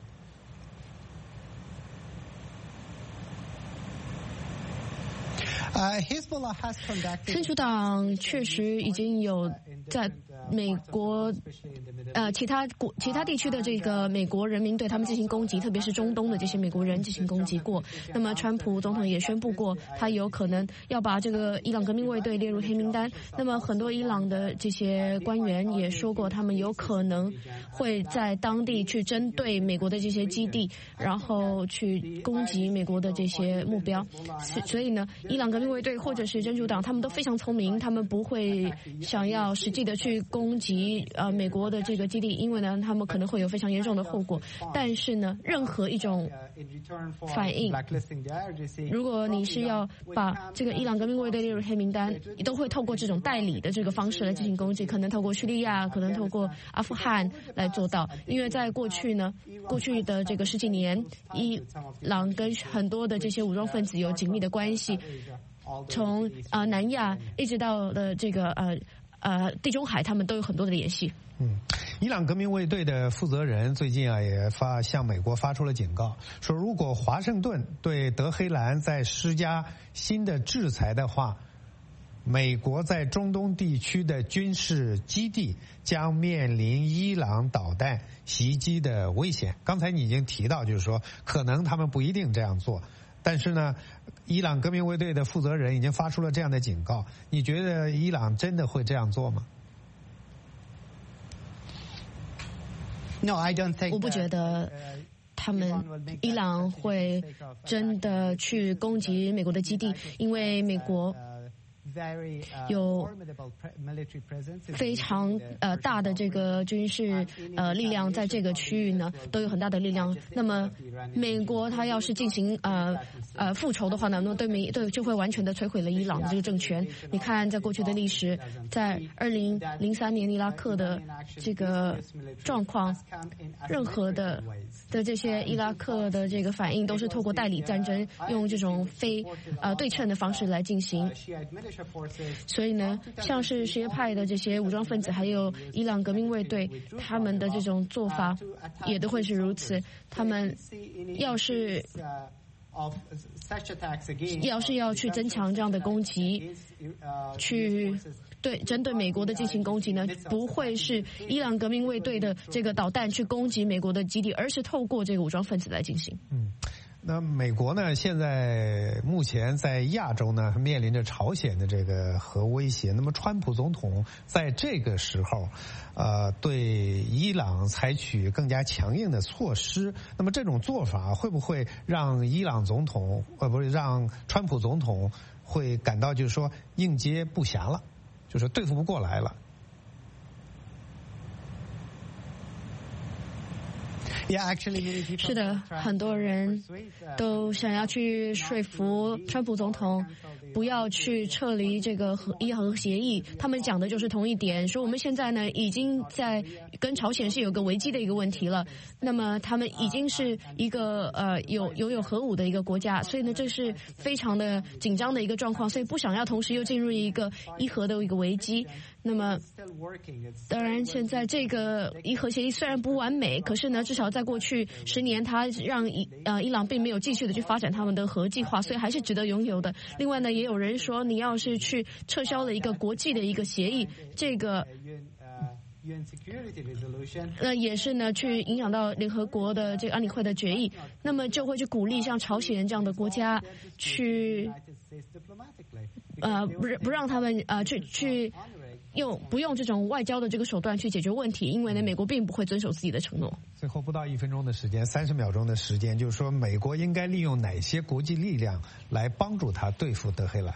S23: 真主党确实已经有在美国呃其他国其他地区的这个美国人民对他们进行攻击，特别是中东的这些美国人进行攻击过。那么川普总统也宣布过，他有可能要把这个伊朗革命卫队列入黑名单。那么很多伊朗的这些官员也说过，他们有可能会在当地去针对美国的这些基地，然后去攻击美国的这些目标。所以呢，伊朗革命卫队或者是真主党，他们都非常聪明，他们不会想要实际的去攻击呃美国的这个基地，因为呢，他们可能会有非常严重的后果。但是呢，任何一种反应，如果你是要把这个伊朗革命卫队列入黑名单，你都会透过这种代理的这个方式来进行攻击，可能透过叙利亚，可能透过阿富汗来做到。因为在过去呢，过去的这个十几年，伊朗跟很多的这些武装分子有紧密的关系。从啊、呃、南亚一直到了这个呃呃地中海，他们都有很多的联系。
S1: 嗯，伊朗革命卫队的负责人最近啊也发向美国发出了警告，说如果华盛顿对德黑兰再施加新的制裁的话，美国在中东地区的军事基地将面临伊朗导弹袭击的危险。刚才你已经提到，就是说可能他们不一定这样做。但是呢，伊朗革命卫队的负责人已经发出了这样的警告，你觉得伊朗真的会这样做吗？
S23: No, I don't think. 我不觉得他们伊朗会真的去攻击美国的基地，因为美国有非常呃大的这个军事呃力量，在这个区域呢都有很大的力量。那么美国它要是进行呃呃复仇的话呢，那么对美对就会完全的摧毁了伊朗的这个政权。你看，在过去的历史，在二零零三年伊拉克的这个状况，任何的的这些伊拉克的这个反应都是透过代理战争，用这种非呃对称的方式来进行。所以呢，像是什叶派的这些武装分子，还有伊朗革命卫队，他们的这种做法也都会是如此。他们要是要是要去增强这样的攻击，去对针对美国的进行攻击呢，不会是伊朗革命卫队的这个导弹去攻击美国的基地，而是透过这个武装分子来进行。
S1: 嗯。那美国呢？现在目前在亚洲呢，面临着朝鲜的这个核威胁。那么，川普总统在这个时候，呃，对伊朗采取更加强硬的措施。那么，这种做法会不会让伊朗总统，呃，不是让川普总统会感到就是说应接不暇了，就是对付不过来了？
S23: 是的，很多人都想要去说服川普总统， 不要去撤离这个核伊核协议。他们讲的就是同一点，说我们现在呢已经在跟朝鲜是有个危机的一个问题了。那么他们已经是一个呃有有有核武的一个国家，所以呢这是非常的紧张的一个状况，所以不想要同时又进入一个伊核的一个危机。那么当然现在这个伊核协议虽然不完美，可是呢至少在过去十年它让伊呃伊朗并没有继续的去发展他们的核计划，所以还是值得拥有的。另外呢也有人说，你要是去撤销了一个国际的一个协议，这个那也是呢去影响到联合国的这个安理会的决议，那么就会去鼓励像朝鲜这样的国家去呃不不让他们呃去去用不用这种外交的这个手段去解决问题，因为呢美国并不会遵守自己的承诺。
S1: 最后不到一分钟的时间，三十秒钟的时间，就是说美国应该利用哪些国际力量来帮助他对付德黑兰？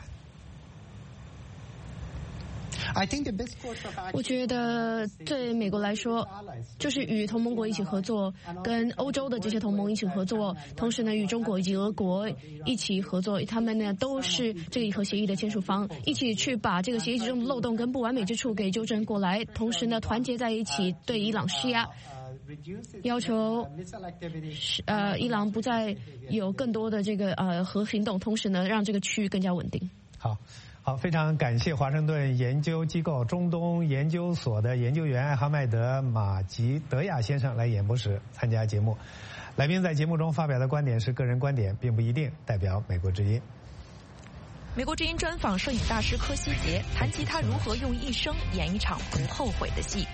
S23: 我觉得对美国来说，就是与同盟国一起合作，跟欧洲的这些同盟一起合作，同时呢与中国以及俄国一起合作，他们呢都是这个伊核协议的签署方，一起去把这个协议之中的漏洞跟不完美之处给纠正过来，同时呢团结在一起对伊朗施压，要求呃伊朗不再有更多的这个呃核行动，同时呢让这个区域更加稳定。
S1: 好。好，非常感谢华盛顿研究机构中东研究所的研究员哈迈德·马吉德亚先生来演播室参加节目。来宾在节目中发表的观点是个人观点，并不一定代表美国之音。
S2: 美国之音专访摄影大师柯希杰，谈及他如何用一生演一场不后悔的戏。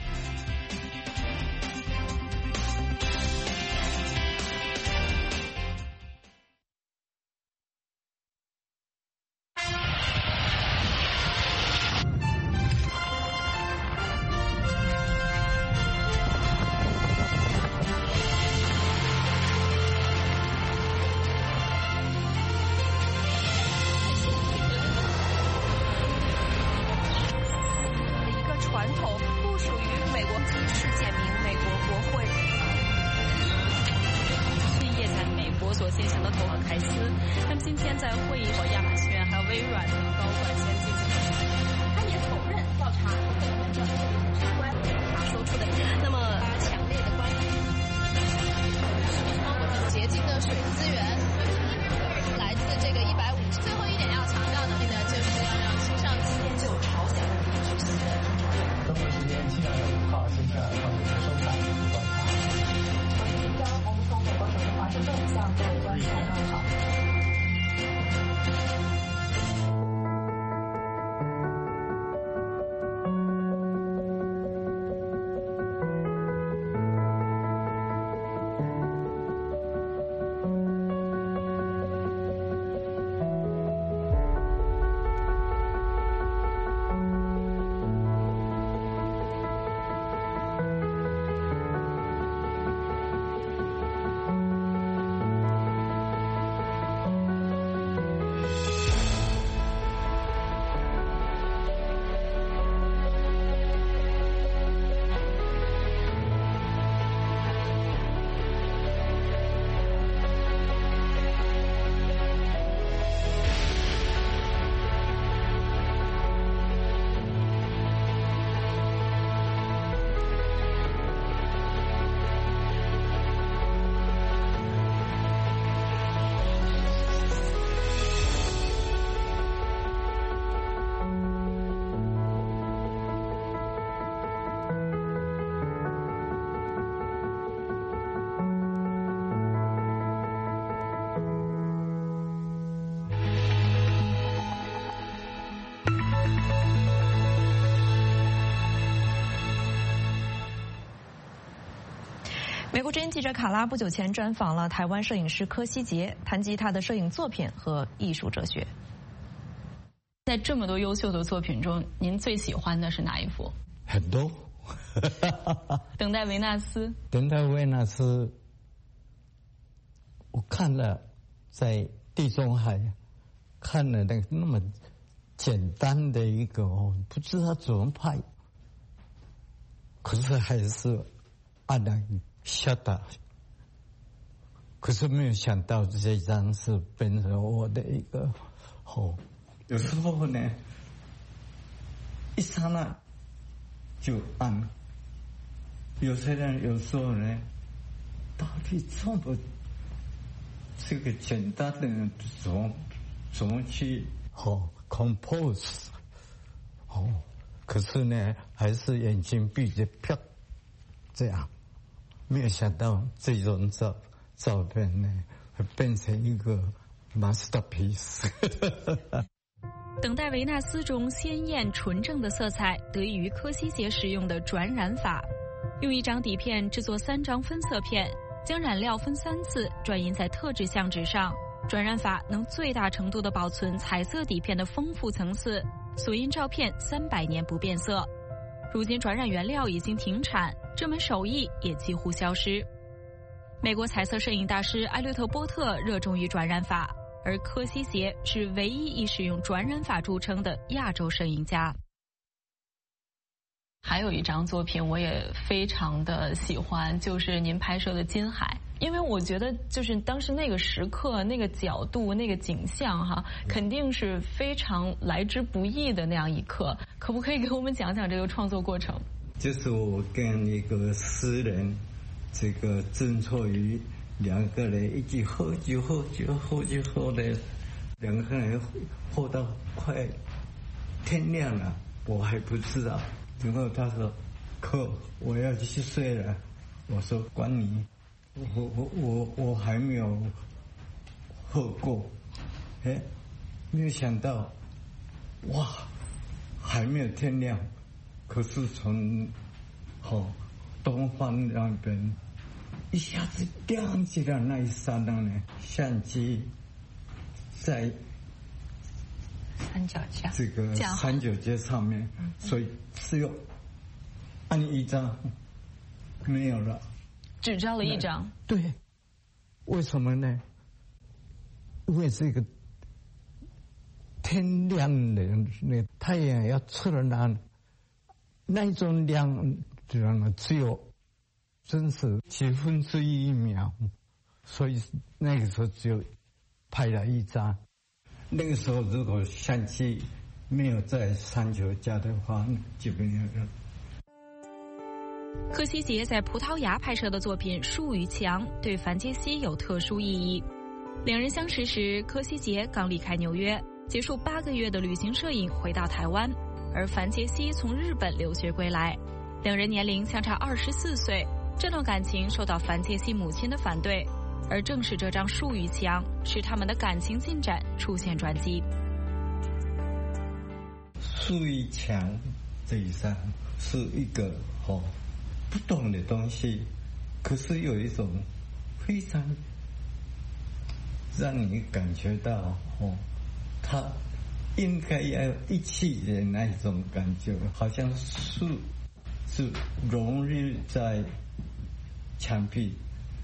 S2: 美国之音记者卡拉不久前专访了台湾摄影师柯希杰，谈及他的摄影作品和艺术哲学。
S7: 在这么多优秀的作品中，您最喜欢的是哪一幅？
S8: 很多。
S7: 等待维纳斯。
S8: 等待维纳斯，我看了在地中海看了那个那么简单的一个哦，不知道怎么拍，可是还是按了下达。可是没有想到这张是变成我的一个哦有时候呢，一刹那就暗了。有些人有时候呢，到底这么这个简单的怎么怎么去哦 compose 哦，可是呢，还是眼睛闭着啪这样，没有想到这种照照片呢，会变成一个 masterpiece。
S16: 等待维纳斯中鲜艳纯正的色彩，得益于柯西杰使用的转染法。用一张底片制作三张分色片，将染料分三次转印在特制相纸上。转染法能最大程度地保存彩色底片的丰富层次，索印照片三百年不变色。如今转染原料已经停产，这门手艺也几乎消失。美国彩色摄影大师艾略特·波特热衷于转染法，而柯西杰是唯一以使用转染法著称的亚洲摄影家。
S7: 还有一张作品我也非常的喜欢，就是您拍摄的金海，因为我觉得就是当时那个时刻、那个角度、那个景象哈，肯定是非常来之不易的那样一刻。可不可以给我们讲讲这个创作过程？
S8: 就是我跟一个诗人，这个郑错瑜两个人一起喝酒、喝酒、喝酒喝的，两个人喝到快天亮了，我还不知道。然后他说：“哥，我要去睡了。”我说：“管你，我我我我还没有喝过。”哎，没有想到，哇，还没有天亮，可是从哦东方那边一下子亮起来，那一刹那呢，相机在
S7: 三脚架
S8: 这个三脚架上面，所以只有按一张，没有了，
S7: 只照了一张。
S8: 对，为什么呢？因为这个天亮的那太阳要出了那那种亮，这样的只有真是几分之一秒，所以那个时候只有拍了一张。那个时候，如果相机没有在三脚架的话，就没有了。
S16: 柯西杰在葡萄牙拍摄的作品《树与墙》对凡杰西有特殊意义。两人相识时，柯西杰刚离开纽约，结束八个月的旅行摄影，回到台湾，而凡杰西从日本留学归来，两人年龄相差二十四岁。这段感情受到凡杰西母亲的反对。而正是这张树与墙，使他们的感情进展出现转机。
S8: 树与墙这一张是一个哦不懂的东西，可是有一种非常让你感觉到哦，它应该要一起的那一种感觉，好像树是融入在墙壁。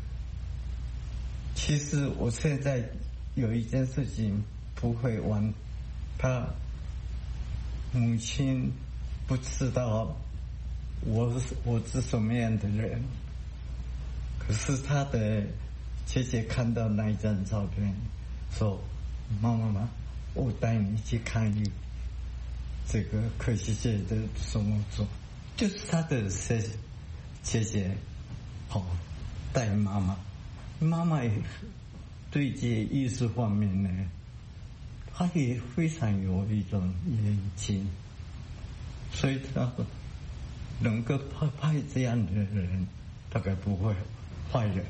S8: 其实我现在有一件事情不会玩，他母亲不知道我是我是什么样的人，可是他的姐姐看到那一张照片，说：“妈妈妈，我带你去看一这个柯西杰的什么作，就是他的姐姐姐，好带妈妈。”妈妈也对这艺术方面呢，她也非常有一种眼睛，所以她能够拍拍这样的人，大概不会坏人。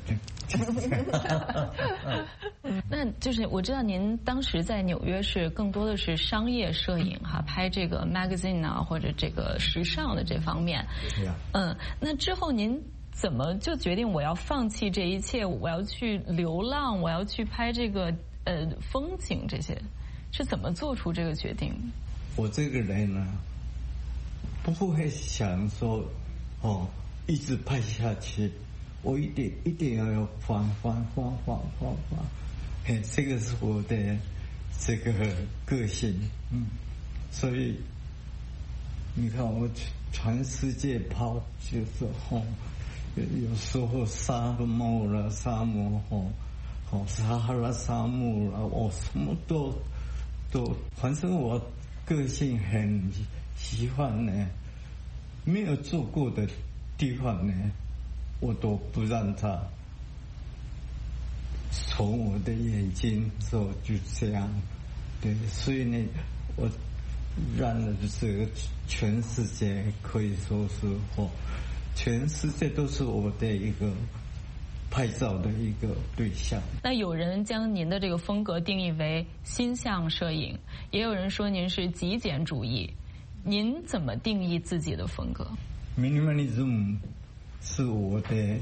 S7: 那就是我知道您当时在纽约是更多的是商业摄影哈，拍这个 magazine 啊或者这个时尚的这方面。嗯，那之后您怎么就决定我要放弃这一切，我要去流浪，我要去拍这个呃风景，这些是怎么做出这个决定？
S8: 我这个人呢，不会想说哦一直拍下去，我一定一定要有放放放放放放，嘿，这个是我的这个个性，嗯，所以你看我全世界跑就是哦。有时候沙漠了，沙漠哦，哦，撒哈拉沙漠了，我什么都都反正我个性很喜欢呢，没有做过的地方呢，我都不让他从我的眼睛走，就这样。对，所以呢，我让了这个全世界可以说是哦，全世界都是我的一个拍照的一个对象。
S7: 那有人将您的这个风格定义为心象摄影，也有人说您是极简主义，您怎么定义自己的风格
S8: ？Minimalism 是我的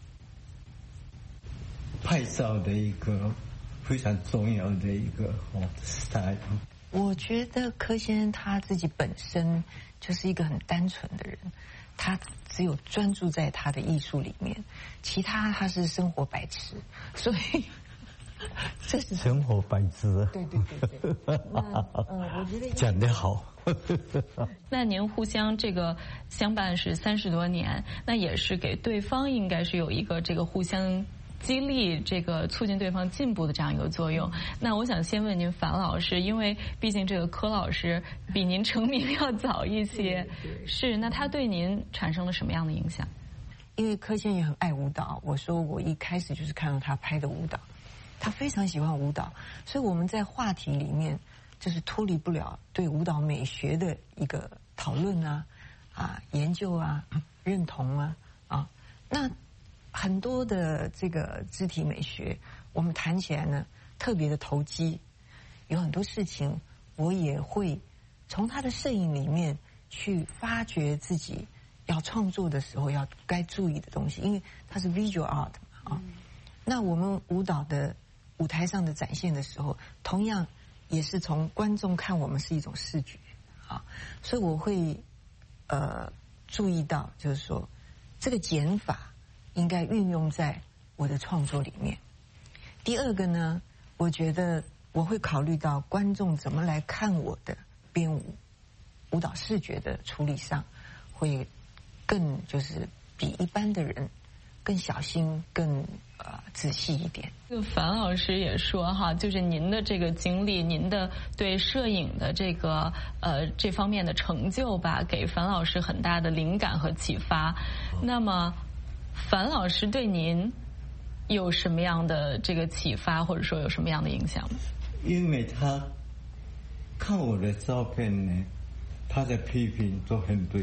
S8: 拍照的一个非常重要的一个哦 style。
S6: 我觉得柯先生他自己本身就是一个很单纯的人，他只有专注在他的艺术里面，其他他是生活白痴，所以这是
S8: 生活白痴。
S6: 对对对对，那呃，我觉得
S8: 讲得好。
S7: 那您互相这个相伴是三十多年，那也是给对方应该是有一个这个互相激励，这个促进对方进步的这样一个作用。那我想先问您，樊老师，因为毕竟这个柯老师比您成名要早一些，是那他对您产生了什么样的影响？
S6: 因为柯先生也很爱舞蹈，我说我一开始就是看到他拍的舞蹈，他非常喜欢舞蹈，所以我们在话题里面就是脱离不了对舞蹈美学的一个讨论啊、啊研究啊、认同啊啊那。很多的这个肢体美学，我们谈起来呢特别的投机，有很多事情我也会从他的摄影里面去发掘自己要创作的时候要该注意的东西，因为它是 visual art 嘛啊。那我们舞蹈的舞台上的展现的时候，同样也是从观众看我们是一种视觉啊，所以我会呃注意到，就是说这个减法应该运用在我的创作里面。第二个呢，我觉得我会考虑到观众怎么来看我的编舞、舞蹈视觉的处理上，会更就是比一般的人更小心、更呃仔细一点。
S7: 这个樊老师也说哈，就是您的这个经历，您的对摄影的这个呃这方面的成就吧，给樊老师很大的灵感和启发。那么樊老师对您有什么样的这个启发，或者说有什么样的影响吗？
S8: 因为他看我的照片呢，他的批评都很对，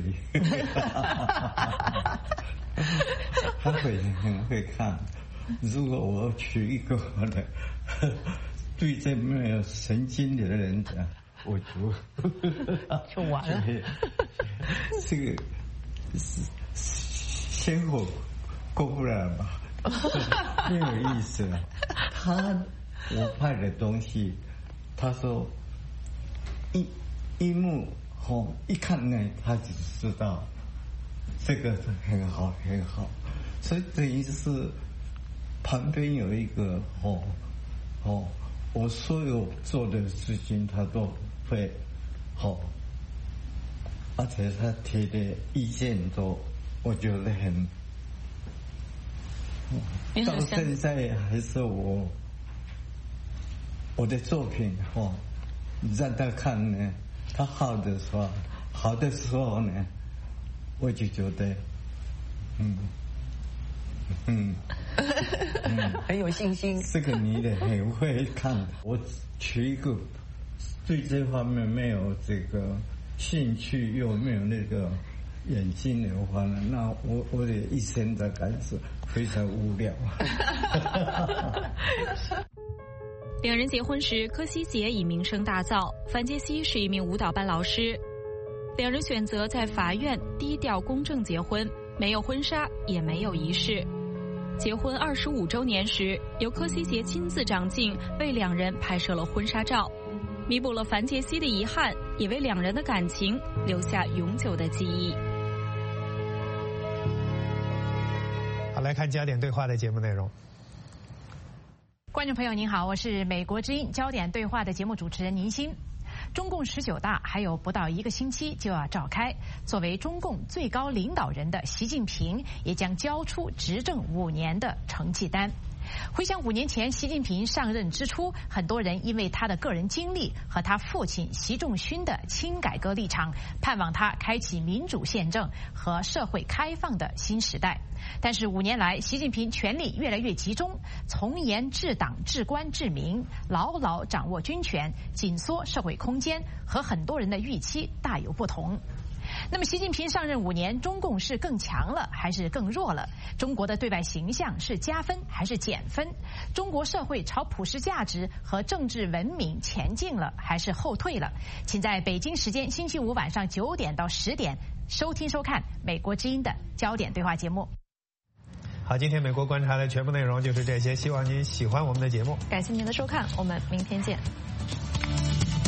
S8: 他会很会看。如果我取一个的对这没有神经的人讲，我就
S6: 就完了。
S8: 这个先后过不了吧，没有意思了。他我拍的东西，他说一一幕哦，一看呢，他就知道这个很好很好，所以等于是旁边有一个哦哦，我所有做的事情他都会好，而且他提的意见都我觉得很。到现在还是我我的作品哦，让他看呢，他好的时候，好的时候呢，我就觉得，嗯嗯嗯，
S6: 很有信心。
S8: 这个女的很会看，我取一个对这方面没有这个兴趣，又没有那个眼睛的话呢，那我我的一生的感受非常无聊。
S16: 两人结婚时，柯希杰已名声大噪，樊杰西是一名舞蹈班老师。两人选择在法院低调公正结婚，没有婚纱，也没有仪式。结婚二十五周年时，由柯希杰亲自掌镜为两人拍摄了婚纱照，弥补了樊杰西的遗憾，也为两人的感情留下永久的记忆。
S1: 好，来看焦点对话的节目内容。
S14: 观众朋友您好，我是美国之音焦点对话的节目主持人倪欣。中共十九大还有不到一个星期就要召开，作为中共最高领导人的习近平也将交出执政五年的成绩单。
S9: 回想五年前习近平上任之初，很多人因为他的个人经历和他父亲习仲勋的轻改革立场，盼望他开启民主宪政和社会开放的新时代。但是五年来，习近平权力越来越集中，从严治党、治官、治民，牢牢掌握军权，紧缩社会空间，和很多人的预期大有不同。那么习近平上任五年，中共是更强了还是更弱了？中国的对外形象是加分还是减分？中国社会朝普世价值和政治文明前进了还是后退了？请在北京时间星期五晚上九点到十点收听收看美国之音的焦点对话节目。
S1: 好，今天美国观察的全部内容就是这些，希望您喜欢我们的节目。
S2: 感谢您的收看，我们明天见。